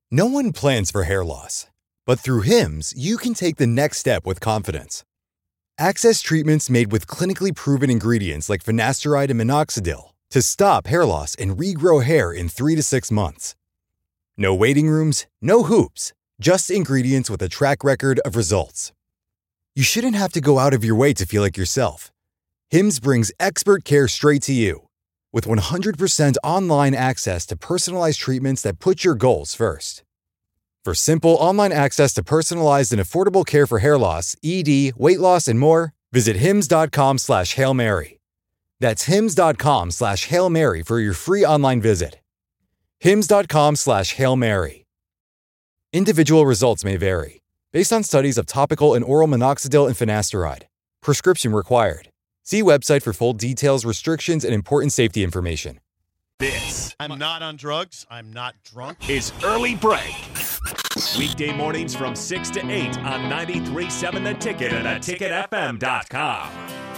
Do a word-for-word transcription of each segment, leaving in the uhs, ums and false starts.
No one plans for hair loss, but through Hims, you can take the next step with confidence. Access treatments made with clinically proven ingredients like finasteride and minoxidil to stop hair loss and regrow hair in three to six months. No waiting rooms, no hoops, just ingredients with a track record of results. You shouldn't have to go out of your way to feel like yourself. Hims brings expert care straight to you. With one hundred percent online access to personalized treatments that put your goals first. For simple online access to personalized and affordable care for hair loss, E D, weight loss, and more, visit hims.com slash Hail Mary. That's hims.com slash Hail Mary for your free online visit. hims.com slash Hail Mary. Individual results may vary, based on studies of topical and oral minoxidil and finasteride. Prescription required. See website for full details, restrictions, and important safety information. This I'm not on drugs. I'm not drunk. Is Early Break. Weekday mornings from six to eight on ninety-three point seven The Ticket and the ticket f m dot com.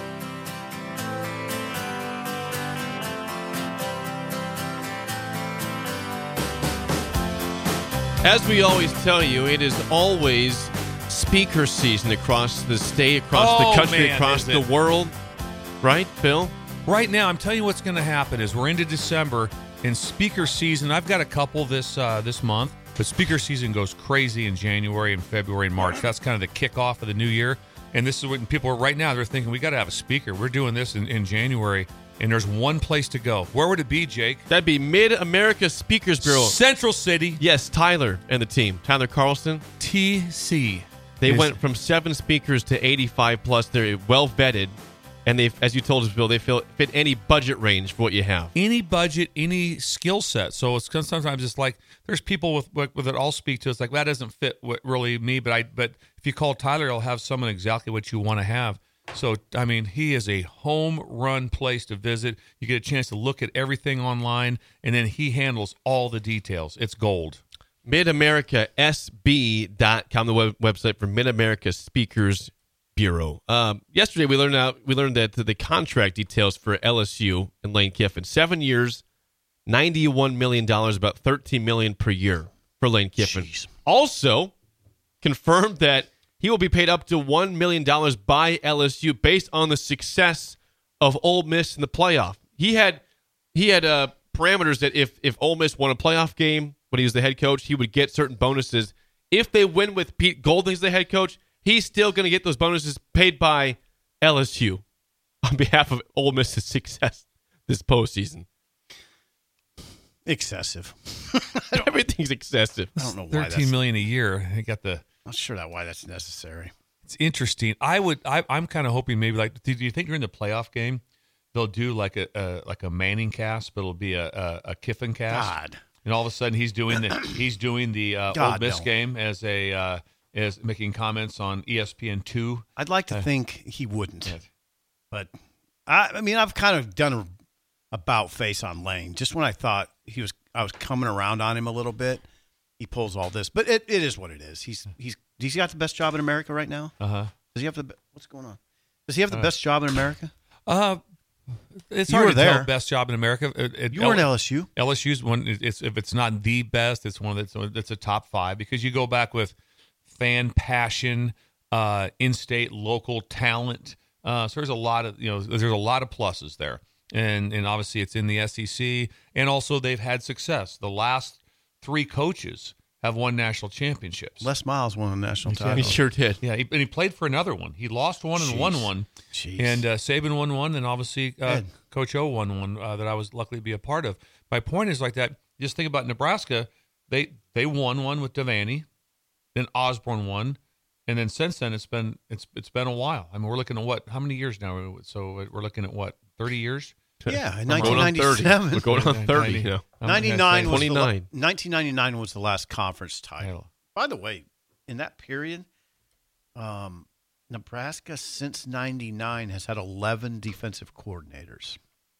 As we always tell you, it is always speaker season across the state, across oh, the country, man, across the it? world. Right, Phil? Right now, I'm telling you what's going to happen is we're into December, and speaker season, I've got a couple this uh, this month, but speaker season goes crazy in January and February and March. That's kind of the kickoff of the new year. And this is when people are right now, they're thinking, we got to have a speaker. We're doing this in, in January, and there's one place to go. Where would it be, Jake? That'd be Mid-America Speakers Bureau. Central City. Yes, Tyler and the team. Tyler Carlson. T C. They Is- went from seven speakers to eighty-five plus. They're well vetted. And they, as you told us, Bill, they feel fit any budget range for what you have. Any budget, any skill set. So it's sometimes it's like there's people with with, with it I'll speak to. It's like that doesn't fit what really me. But I but if you call Tyler, he'll have someone exactly what you want to have. So I mean, he is a home run place to visit. You get a chance to look at everything online, and then he handles all the details. It's gold. Mid America S B dot com, the web, website for Mid-America Speakers Bureau. Um, yesterday, we learned out we learned that the contract details for L S U and Lane Kiffin: seven years, ninety-one million dollars, about thirteen million dollars per year for Lane Kiffin. Jeez. Also, confirmed that he will be paid up to one million dollars by L S U based on the success of Ole Miss in the playoff. He had he had uh, parameters that if if Ole Miss won a playoff game when he was the head coach, he would get certain bonuses. If they win with Pete Golding as the head coach, he's still going to get those bonuses paid by L S U on behalf of Ole Miss's success this postseason. Excessive. Everything's excessive. I don't know why Thirteen that's, million a year. I got the. I'm not sure that why that's necessary. It's interesting. I would. I, I'm kind of hoping maybe like. Do you think during the playoff game they'll do like a, a like a Manning cast, but it'll be a a, a Kiffin cast? God. And all of a sudden he's doing the he's doing the uh, God, Ole Miss no. game as a uh, as making comments on E S P N two. I'd like to Uh, think he wouldn't, yeah. but I, I mean, I've kind of done a about face on Lane. Just when I thought he was, I was coming around on him a little bit. He pulls all this, but it, it is what it is. He's he's he's got the best job in America right now. Uh huh. Does he have the be- what's going on? Does he have the Uh, best job in America? Uh, it's You hard were to tell there. best job in America. It, it, You were at L S U. L S U's one. It's if it's not the best, it's one that's that's a top five because you go back with fan passion, uh, in-state local talent. Uh, so there's a lot of you know there's a lot of pluses there, and and obviously it's in the S E C, and also they've had success. The last three coaches have won national championships. Les Miles won a national He title. sure did. Yeah, he, and he played for another one. He lost one and Jeez. won one. Jeez. And uh, Saban won one, and obviously uh, Good. Coach O won one uh, that I was lucky to be a part of. My point is like that. Just think about Nebraska. They they won one with Devaney, then Osborne won, and then since then it's been it's it's been a while. I mean, we're looking at what? How many years now? So we're looking at what? Thirty years? Yeah, in We're going on thirty. nineteen ninety-seven. We're going on thirty. ninety. Yeah. I'm gonna say ninety-nine was the, la- twenty-nine. nineteen ninety-nine was the last conference title. title. By the way, in that period, um, Nebraska since ninety-nine has had eleven defensive coordinators.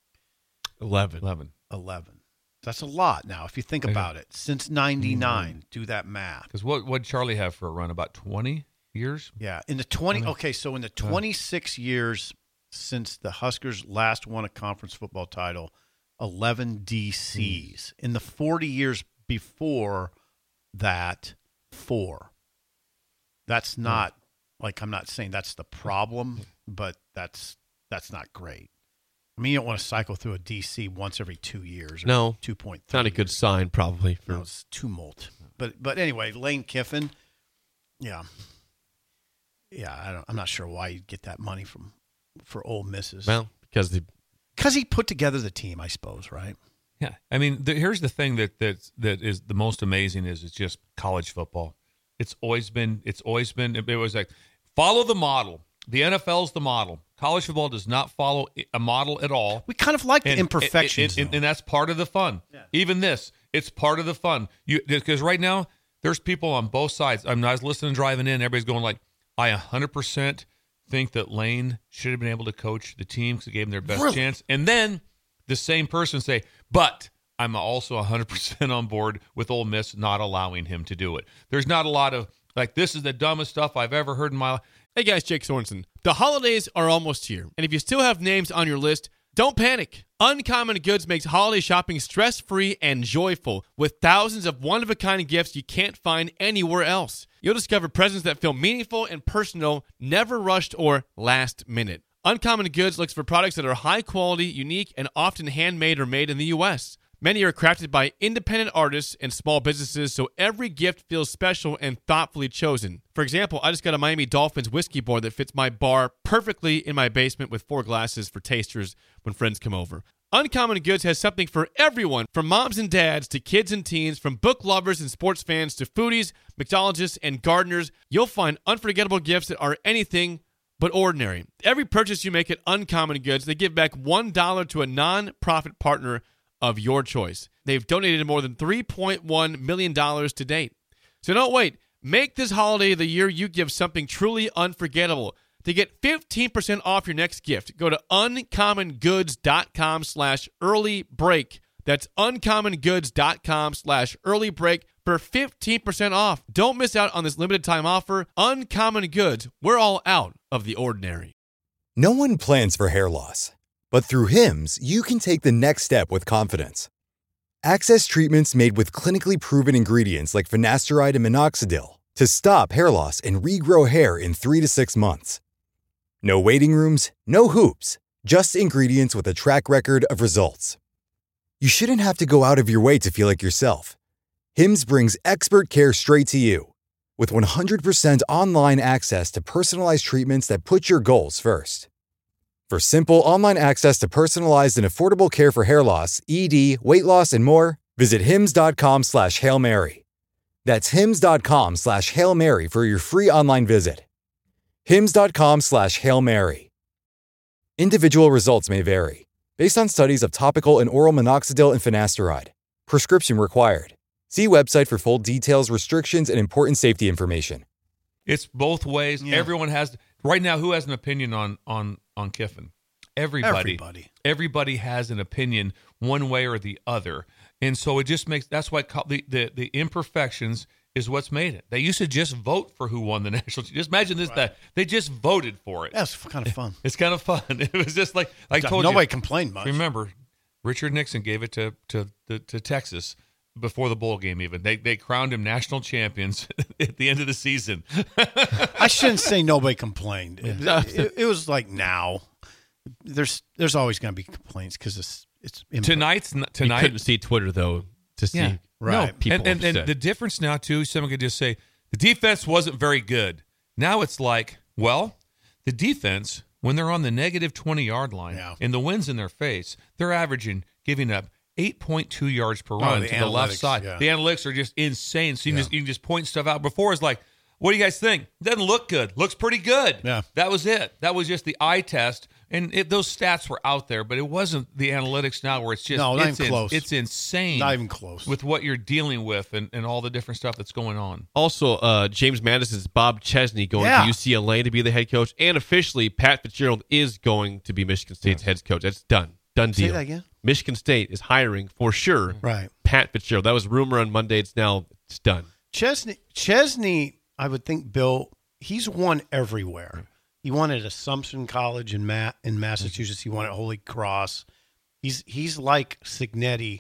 Eleven. Eleven. eleven. That's a lot now if you think about it. Since ninety-nine, do that math. Because what what Charlie have for a run? About twenty years? Yeah, in the twenty okay, so in the twenty-six years since the Huskers last won a conference football title, eleven D Cs. In the forty years before, that four. That's not like I'm not saying that's the problem, but that's that's not great. I mean, you don't want to cycle through a D C once every two years. Or No, two point it's three. not a good sign, probably. For No, it's tumult. But but anyway, Lane Kiffin, yeah, yeah. I don't, I'm not sure why you'd get that money from for Ole Misses. Well, because the because he put together the team, I suppose, right? Yeah, I mean, the, here's the thing that that that is the most amazing is it's just college football. It's always been. It's always been. It was like follow the model. The N F L's the model. College football does not follow a model at all. We kind of like the And- imperfections, and, and, though. and that's part of the fun. Even this, it's part of the fun. You because right now there's people on both sides. I, mean, I was listening driving in. Everybody's going like, I one hundred percent think that Lane should have been able to coach the team because it gave them their best Really? chance. And then the same person say, but I'm also one hundred percent on board with Ole Miss not allowing him to do it. There's not a lot of like, this is the dumbest stuff I've ever heard in my life. Hey guys, Jake Sorensen. The holidays are almost here, and if you still have names on your list, don't panic. Uncommon Goods makes holiday shopping stress-free and joyful with thousands of one-of-a-kind gifts you can't find anywhere else. You'll discover presents that feel meaningful and personal, never rushed or last minute. Uncommon Goods looks for products that are high quality, unique, and often handmade or made in the U S Many are crafted by independent artists and small businesses, so every gift feels special and thoughtfully chosen. For example, I just got a Miami Dolphins whiskey board that fits my bar perfectly in my basement with four glasses for tasters when friends come over. Uncommon Goods has something for everyone, from moms and dads to kids and teens, from book lovers and sports fans to foodies, mixologists, and gardeners. You'll find unforgettable gifts that are anything but ordinary. Every purchase you make at Uncommon Goods, they give back one dollar to a non-profit partner of your choice. They've donated more than three point one million dollars to date. So don't wait. Make this holiday the year you give something truly unforgettable. To get fifteen percent off your next gift, go to uncommongoods.com slash early break. That's uncommongoods.com slash early break for fifteen percent off. Don't miss out on this limited time offer. Uncommon Goods. We're all out of the ordinary. No one plans for hair loss, but through Hims, you can take the next step with confidence. Access treatments made with clinically proven ingredients like finasteride and minoxidil to stop hair loss and regrow hair in three to six months. No waiting rooms, no hoops, just ingredients with a track record of results. You shouldn't have to go out of your way to feel like yourself. Hims brings expert care straight to you. With one hundred percent online access to personalized treatments that put your goals first. For simple online access to personalized and affordable care for hair loss, E D, weight loss, and more, visit hims.com slash Hail Mary. That's hims.com slash Hail Mary for your free online visit. hims.com slash Hail Mary. Individual results may vary, based on studies of topical and oral minoxidil and finasteride. Prescription required. See website for full details, restrictions, and important safety information. It's both ways. Yeah. Everyone has right now. Who has an opinion on on on Kiffin? Everybody. Everybody. Everybody has an opinion one way or the other, and so it just makes. That's why co- the the, the imperfections is what's made it. They used to just vote for who won the national. Just imagine this: that they just voted for it. That's kind of fun. It's kind of fun. It was just like I told Nobody you. complained much. Remember, Richard Nixon gave it to to to, to Texas. Before the bowl game, even they they crowned him national champions at the end of the season. I shouldn't say nobody complained. It, it, it was like now. There's there's always going to be complaints because it's it's imp- Tonight's n- You tonight. couldn't see Twitter, though, to see Yeah, right. No, people and, and, and upset. the difference now too. Someone could just say the defense wasn't very good. Now it's like, well, the defense when they're on the negative twenty yard line Yeah. and the wind's in their face, they're averaging giving up eight point two yards per run the to the left analytics, side. yeah. The analytics are just insane. So you, Yeah. can just, you can just point stuff out. Before it's like, what do you guys think? Doesn't look good. Looks pretty good. Yeah. That was it. That was just the eye test. And it, those stats were out there, but it wasn't the analytics now where it's just No, not it's, even in- close. it's insane. Not even close. With what you're dealing with and, and all the different stuff that's going on. Also, uh, James Madison's Bob Chesney going Yeah. to U C L A to be the head coach, and officially Pat Fitzgerald is going to be Michigan State's head coach. That's done. Done Say deal. that again? Michigan State is hiring for sure. Right. Pat Fitzgerald. That was a rumor on Monday. It's now it's done. Chesney, Chesney, I would think, Bill, he's won everywhere. He won at Assumption College in Ma- in Massachusetts. He won at Holy Cross. He's he's like Signetti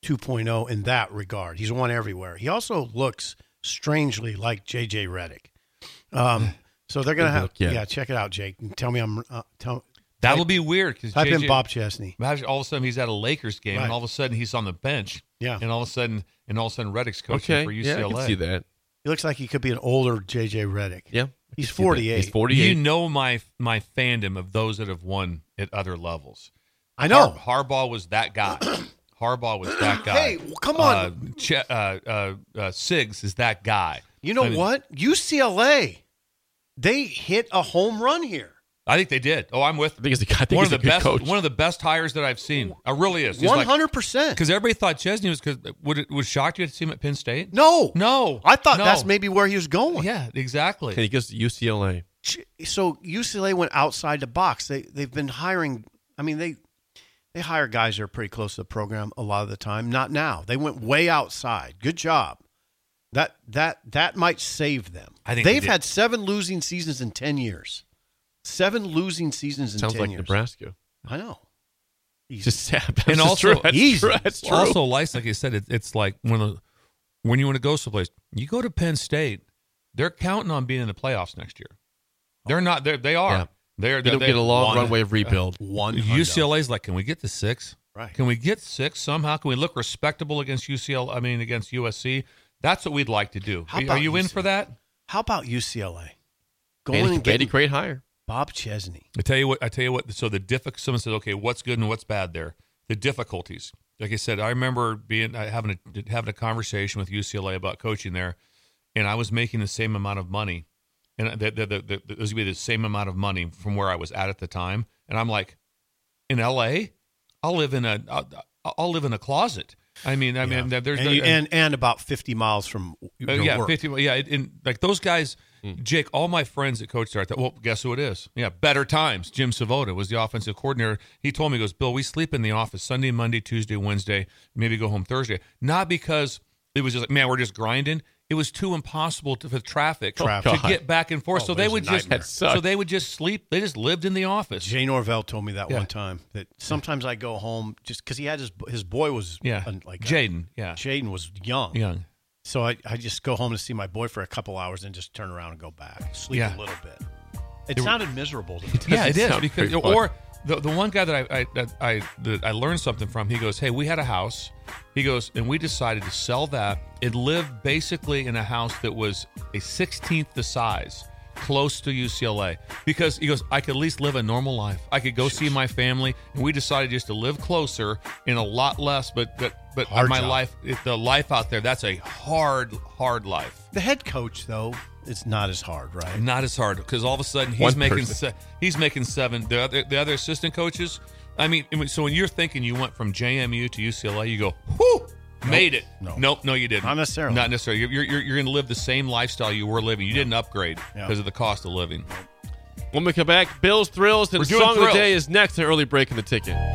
two point oh in that regard. He's won everywhere. He also looks strangely like J J Redick. Um, so they're gonna Good have look, yeah. yeah. Check it out, Jake. And tell me I'm uh, tell. That will be weird because Type in Bob Chesney. Imagine all of a sudden he's at a Lakers game, Right. and all of a sudden he's on the bench. Yeah. And all of a sudden, and all of a sudden Reddick's coaching Okay, for U yeah, C L A. I can see that. He looks like he could be an older J J Redick. Yeah, He's I can see that. forty-eight. He's forty-eight. You know my my fandom of those that have won at other levels. I know. Har- Harbaugh was that guy. Harbaugh was that guy. Hey, well, come on. Uh, Ch- uh, uh, uh, Siggs is that guy. You know I mean, what? U C L A, they hit a home run here. I think they did. Oh, I'm with. I think he's a, I think one he's of a the good best. coach. One of the best hires that I've seen. I really is. He's One like- hundred percent. Because everybody thought Chesney was. Because would it would shock you to see him at Penn State? No, No, I thought no. that's maybe where he was going. Yeah, exactly. And he goes to U C L A. So U C L A went outside the box. They they've been hiring. I mean they they hire guys that are pretty close to the program a lot of the time. Not now. They went way outside. Good job. That that that might save them. I think they they've did. had seven losing seasons in ten years. Seven losing seasons in Sounds ten like years. Nebraska. I know. He's Just sad. That's And just also- true. That's Easy. true. That's true. Also, like like I said, it, it's like when the, when you want to go someplace, you go to Penn State. They're counting on being in the playoffs next year. They're not. They're, they are. Yeah. They're. you they're don't they get a long won. runway of rebuild. one. U C L A's like, can we get to six? Right. Can we get six somehow? Can we look respectable against U C L A? I mean, against U S C. That's what we'd like to do. How Are, about are you in U C L A? for that? How about U C L A? Going Andy, and Andy getting Great hire. Bob Chesney. I tell you what. I tell you what. So the difficult. Someone says, okay, what's good and what's bad there? The difficulties. Like I said, I remember being uh, having a having a conversation with U C L A about coaching there, and I was making the same amount of money, and the, the, the, the, it was going to be the same amount of money from where I was at at the time. And I'm like, in L A, I'll live in a I'll, I'll live in a closet. I mean, I mean, Yeah. there's and, you, and and about fifty miles from Uh, your yeah, work. fifty. Yeah, and like those guys, Jake. All my friends that coached there, I thought, well, guess who it is? Yeah, Better Times. Jim Savota was the offensive coordinator. He told me, he goes, Bill, we sleep in the office Sunday, Monday, Tuesday, Wednesday, maybe go home Thursday. Not because it was just like, man, we're just grinding. It was too impossible to, for traffic, Traffic. to get back and forth. Oh, so it they was a would just, nightmare. That sucked. so they would just sleep. They just lived in the office. Jay Norvell told me that Yeah. one time that sometimes I go home just because he had his his boy was Yeah, uh, like Jaden. Yeah, Jaden was young. young. So I, I just go home to see my boy for a couple hours and just turn around and go back, sleep Yeah. a little bit. It sounded miserable to me. Yeah, it is sound because pretty fun. or the the one guy that I I that I that I learned something from. He goes, "Hey, we had a house." He goes, and we decided to sell that and live basically in a house that was a sixteenth the size, close to U C L A. Because he goes, I could at least live a normal life. I could go see my family, and we decided just to live closer and a lot less. But but but Hard my job. life, it, the life out there, that's a hard hard life. The head coach though, it's not as hard, right? Not as hard because all of a sudden he's One making person. se- he's making seven. The other the other assistant coaches. I mean, I mean, so when you're thinking you went from J M U to U C L A, you go, whoo, made it. No. Nope, no, you didn't. Not necessarily. Not necessarily. You're you're, you're going to live the same lifestyle you were living. You didn't upgrade Yeah. because of the cost of living. When we come back, Bills, Thrills, and We're doing Song of thrills. the Day is next. An early break in the ticket.